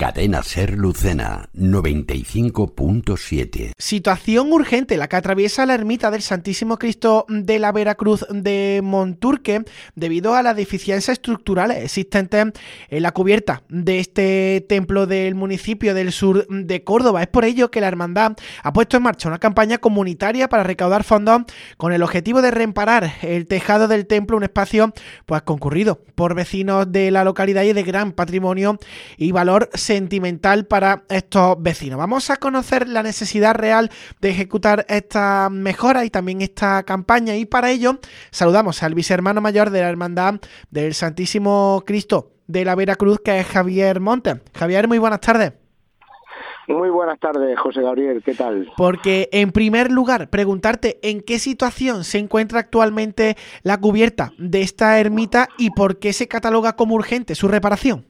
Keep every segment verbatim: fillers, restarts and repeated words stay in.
Cadena Ser Lucena, noventa y cinco punto siete. Situación urgente la que atraviesa la ermita del Santísimo Cristo de la Veracruz de Monturque debido a las deficiencias estructurales existentes en la cubierta de este templo del municipio del sur de Córdoba. Es por ello que la hermandad ha puesto en marcha una campaña comunitaria para recaudar fondos con el objetivo de reparar el tejado del templo, un espacio pues concurrido por vecinos de la localidad y de gran patrimonio y valor sentimental para estos vecinos. Vamos a conocer la necesidad real de ejecutar esta mejora y también esta campaña, y para ello saludamos al vicehermano mayor de la Hermandad del Santísimo Cristo de la Veracruz, que es Javier Montes. Javier, muy buenas tardes. Muy buenas tardes, José Gabriel, ¿qué tal? Porque, en primer lugar, preguntarte en qué situación se encuentra actualmente la cubierta de esta ermita y por qué se cataloga como urgente su reparación.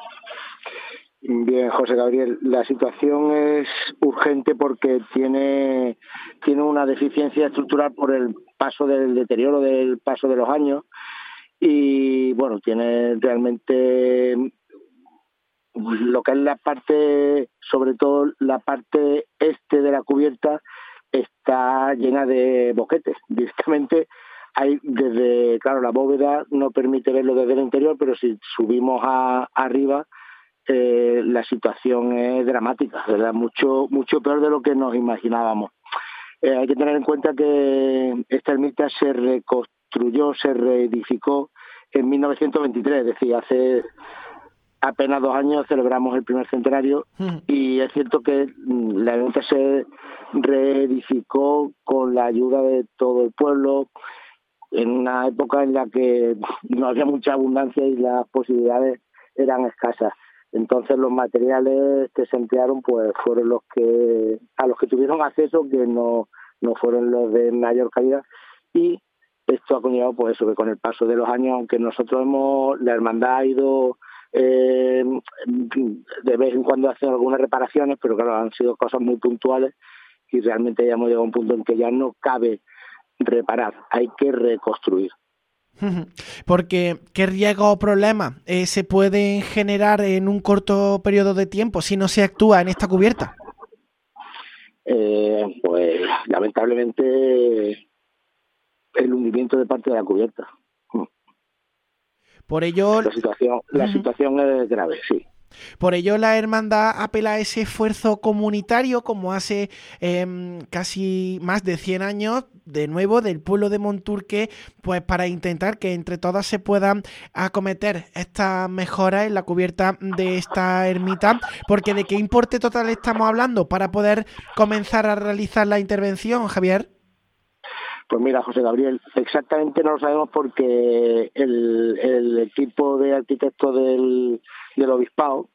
Bien, José Gabriel, la situación es urgente porque tiene, tiene una deficiencia estructural por el paso del deterioro del paso de los años y, bueno, tiene realmente lo que es la parte, sobre todo la parte este de la cubierta, está llena de boquetes. Directamente hay desde, claro, la bóveda no permite verlo desde el interior, pero si subimos a arriba, Eh, la situación es dramática, ¿verdad? Mucho, mucho peor de lo que nos imaginábamos. Eh, hay que tener en cuenta que esta ermita se reconstruyó, se reedificó en mil novecientos veintitrés, es decir, hace apenas dos años celebramos el primer centenario mm. y es cierto que la ermita se reedificó con la ayuda de todo el pueblo en una época en la que no había mucha abundancia y las posibilidades eran escasas. Entonces los materiales que se emplearon pues fueron los que a los que tuvieron acceso, que no, no fueron los de mayor calidad, y esto ha conllevado pues eso, que con el paso de los años, aunque nosotros hemos, la hermandad ha ido eh, de vez en cuando haciendo algunas reparaciones, pero claro, han sido cosas muy puntuales y realmente ya hemos llegado a un punto en que ya no cabe reparar, hay que reconstruir. Porque ¿qué riesgos o problemas eh, se pueden generar en un corto periodo de tiempo si no se actúa en esta cubierta? Eh, pues lamentablemente el hundimiento de parte de la cubierta. Por ello la situación, la situación es grave, sí. Por ello la hermandad apela a ese esfuerzo comunitario, como hace eh, casi más de cien años, de nuevo, del pueblo de Monturque, pues para intentar que entre todas se puedan acometer estas mejoras en la cubierta de esta ermita. Porque ¿de qué importe total estamos hablando para poder comenzar a realizar la intervención, Javier? Pues mira, José Gabriel, exactamente no lo sabemos porque el, el equipo de arquitectos del, del Obispado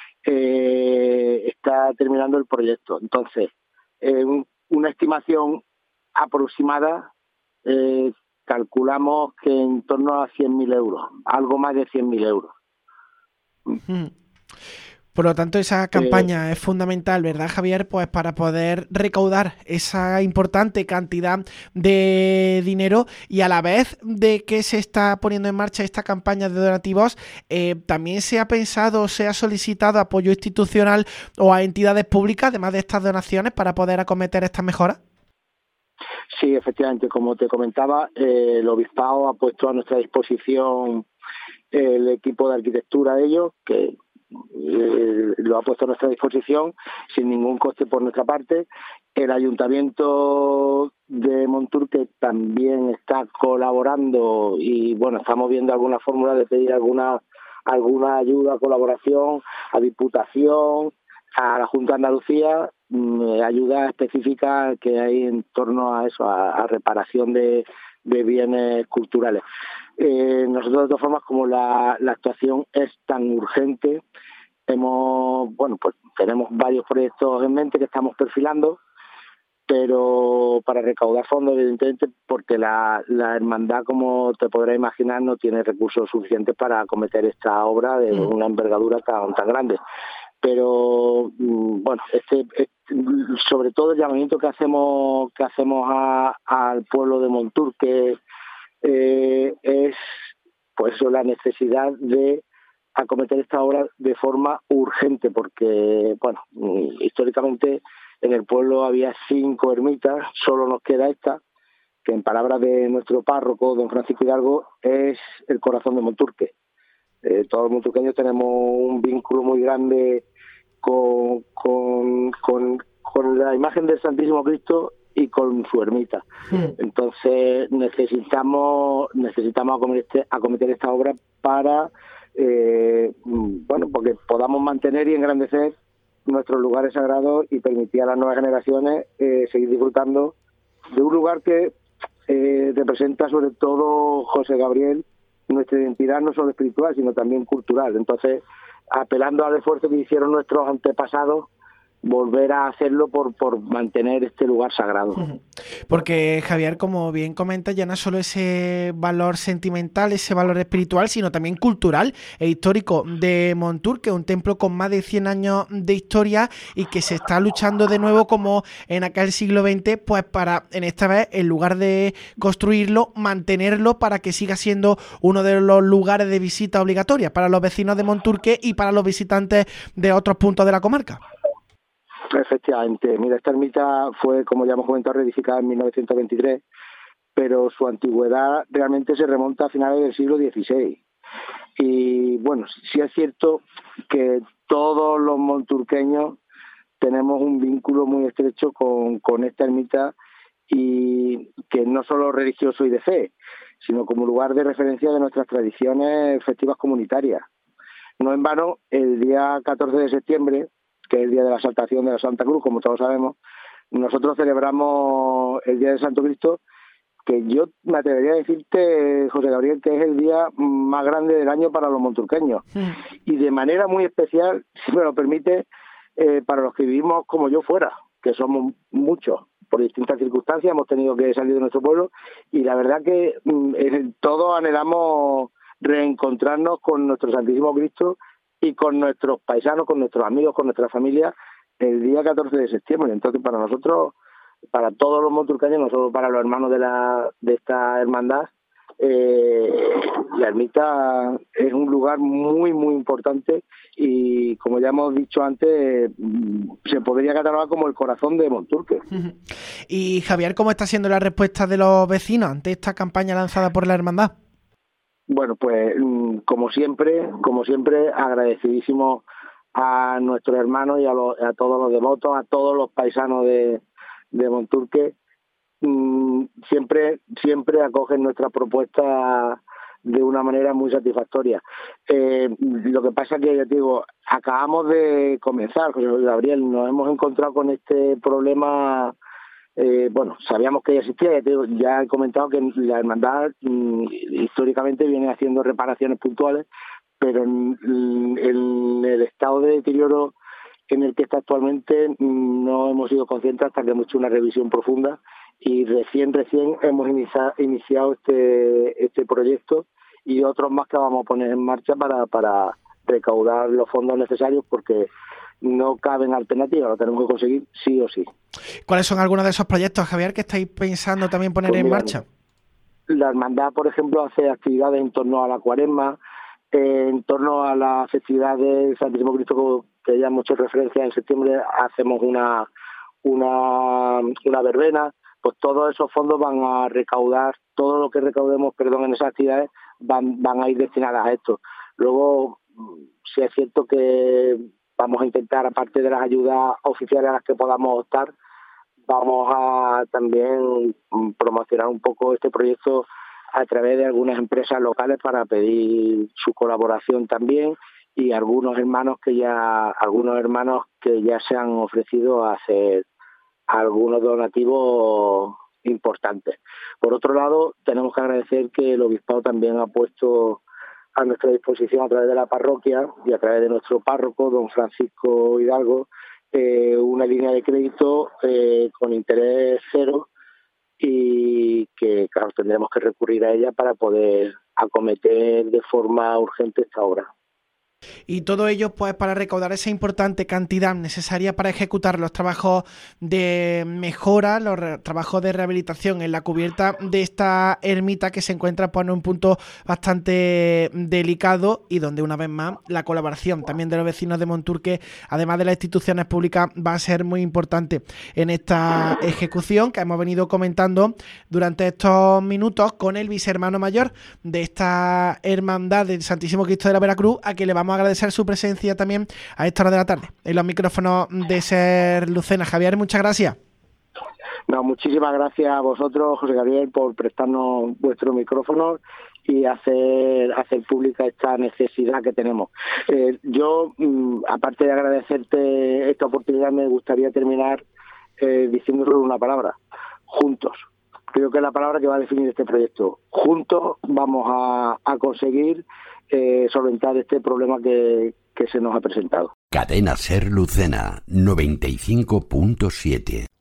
eh, está terminando el proyecto. Entonces, eh, un, una estimación aproximada, eh, calculamos que en torno a cien mil euros, algo más de cien mil euros. Hmm. Por lo tanto, esa campaña eh, es fundamental, ¿verdad, Javier? Pues para poder recaudar esa importante cantidad de dinero, y a la vez de que se está poniendo en marcha esta campaña de donativos, eh, también se ha pensado, se ha solicitado apoyo institucional o a entidades públicas, además de estas donaciones, para poder acometer estas mejoras. Sí, efectivamente, como te comentaba, eh, el Obispado ha puesto a nuestra disposición el equipo de arquitectura de ellos, que Eh, lo ha puesto a nuestra disposición sin ningún coste por nuestra parte. El Ayuntamiento de Monturque también está colaborando y bueno, estamos viendo alguna fórmula de pedir alguna alguna ayuda, colaboración a Diputación, a la Junta de Andalucía, mmm, ayuda específica que hay en torno a eso, a, a reparación de, de bienes culturales. Eh, nosotros, de todas formas, como la, la actuación es tan urgente, hemos, bueno, pues tenemos varios proyectos en mente que estamos perfilando, pero para recaudar fondos, evidentemente, porque la, la hermandad, como te podrás imaginar, no tiene recursos suficientes para acometer esta obra de mm. una envergadura tan, tan grande. Pero, bueno, este, este, sobre todo el llamamiento que hacemos que hacemos a, al pueblo de Monturque eh, es pues la necesidad de acometer esta obra de forma urgente, porque, bueno, históricamente en el pueblo había cinco ermitas, solo nos queda esta, que en palabras de nuestro párroco, don Francisco Hidalgo, es el corazón de Monturque. Eh, todos los monturqueños tenemos un vínculo muy grande con, con, con, con la imagen del Santísimo Cristo y con su ermita. Sí. Entonces necesitamos necesitamos acometer, este, acometer esta obra para eh, bueno, porque podamos mantener y engrandecer nuestros lugares sagrados y permitir a las nuevas generaciones eh, seguir disfrutando de un lugar que eh, representa sobre todo, José Gabriel, nuestra identidad no solo espiritual sino también cultural. Entonces, apelando al esfuerzo que hicieron nuestros antepasados, volver a hacerlo por, por mantener este lugar sagrado. Porque, Javier, como bien comenta, ya no solo ese valor sentimental, ese valor espiritual, sino también cultural e histórico de Monturque, un templo con más de cien años de historia y que se está luchando de nuevo como en aquel siglo veinte, pues para, en esta vez, en lugar de construirlo, mantenerlo para que siga siendo uno de los lugares de visita obligatoria para los vecinos de Monturque y para los visitantes de otros puntos de la comarca. Efectivamente, mira, esta ermita fue, como ya hemos comentado, reedificada en mil novecientos veintitrés, pero su antigüedad realmente se remonta a finales del siglo dieciséis. Y bueno, sí es cierto que todos los monturqueños tenemos un vínculo muy estrecho con, con esta ermita, y que no solo religioso y de fe, sino como lugar de referencia de nuestras tradiciones festivas comunitarias. No en vano, el día catorce de septiembre, que es el día de la Exaltación de la Santa Cruz, como todos sabemos, nosotros celebramos el Día de Santo Cristo, que yo me atrevería a decirte, José Gabriel, que es el día más grande del año para los monturqueños. Mm. Y de manera muy especial, si me lo permite, eh, para los que vivimos como yo fuera, que somos muchos. Por distintas circunstancias hemos tenido que salir de nuestro pueblo, y la verdad que eh, todos anhelamos reencontrarnos con nuestro Santísimo Cristo y con nuestros paisanos, con nuestros amigos, con nuestra familia, el día catorce de septiembre. Entonces, para nosotros, para todos los monturqueños, no solo para los hermanos de la de esta hermandad, eh, la ermita es un lugar muy, muy importante y, como ya hemos dicho antes, se podría catalogar como el corazón de Monturque. Y, Javier, ¿cómo está siendo la respuesta de los vecinos ante esta campaña lanzada por la hermandad? Bueno, pues como siempre, como siempre, agradecidísimos a nuestros hermanos y a, los, a todos los devotos, a todos los paisanos de, de Monturque. Siempre, siempre acogen nuestras propuestas de una manera muy satisfactoria. Eh, lo que pasa es que, ya te digo, acabamos de comenzar, José Gabriel, nos hemos encontrado con este problema. Eh, bueno, sabíamos que ya existía, ya, te digo, ya he comentado que la hermandad mmm, históricamente viene haciendo reparaciones puntuales, pero en, en el estado de deterioro en el que está actualmente mmm, no hemos sido conscientes hasta que hemos hecho una revisión profunda, y recién, recién hemos inicia, iniciado este, este proyecto y otros más que vamos a poner en marcha para, para recaudar los fondos necesarios, porque no caben alternativas, lo tenemos que conseguir sí o sí. ¿Cuáles son algunos de esos proyectos, Javier, que estáis pensando también poner pues mira, en marcha? La hermandad, por ejemplo, hace actividades en torno a la Cuaresma, eh, en torno a la festividad del Santísimo Cristo, que ya hemos hecho referencia. En septiembre hacemos una, una, una verbena. Pues todos esos fondos van a recaudar, todo lo que recaudemos, perdón, en esas actividades van, van a ir destinadas a esto. Luego, sí es cierto que vamos a intentar, aparte de las ayudas oficiales a las que podamos optar, vamos a también promocionar un poco este proyecto a través de algunas empresas locales para pedir su colaboración también, y algunos hermanos que ya algunos hermanos que ya se han ofrecido a hacer algunos donativos importantes. Por otro lado, tenemos que agradecer que el obispado también ha puesto a nuestra disposición, a través de la parroquia y a través de nuestro párroco, don Francisco Hidalgo, eh, una línea de crédito eh, con interés cero, y que, claro, tendremos que recurrir a ella para poder acometer de forma urgente esta obra. Y todo ello pues para recaudar esa importante cantidad necesaria para ejecutar los trabajos de mejora, los re- trabajos de rehabilitación en la cubierta de esta ermita que se encuentra pues, en un punto bastante delicado y donde una vez más la colaboración también de los vecinos de Monturque, además de las instituciones públicas, va a ser muy importante en esta ejecución que hemos venido comentando durante estos minutos con el vicehermano mayor de esta hermandad del Santísimo Cristo de la Veracruz, a quien le vamos a agradecer su presencia también a esta hora de la tarde en los micrófonos de Ser Lucena. Javier, muchas gracias. No, muchísimas gracias a vosotros, José Gabriel, por prestarnos vuestro micrófono y hacer hacer pública esta necesidad que tenemos. Eh, yo, mm, aparte de agradecerte esta oportunidad, me gustaría terminar eh, diciendo solo una palabra: juntos. Creo que es la palabra que va a definir este proyecto. Juntos vamos a, a conseguir eh, solventar este problema que, que se nos ha presentado. Cadena Ser Lucena noventa y cinco punto siete.